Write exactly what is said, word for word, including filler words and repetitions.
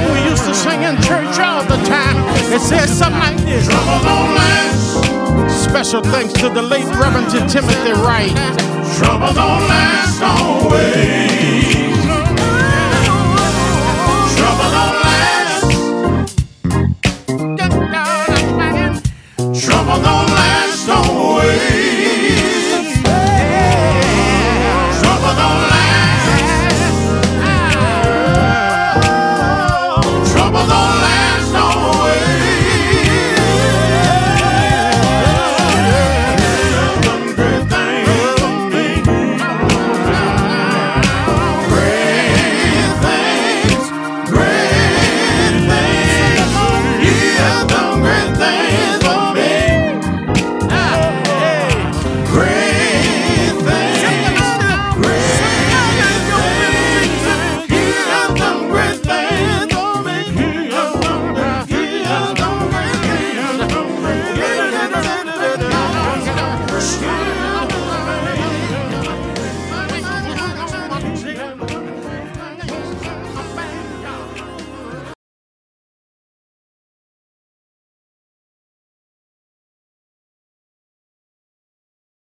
we used to sing in church all the time. It says something like this. Trouble don't last. Special thanks to the late Reverend Timothy Wright. Trouble don't last always.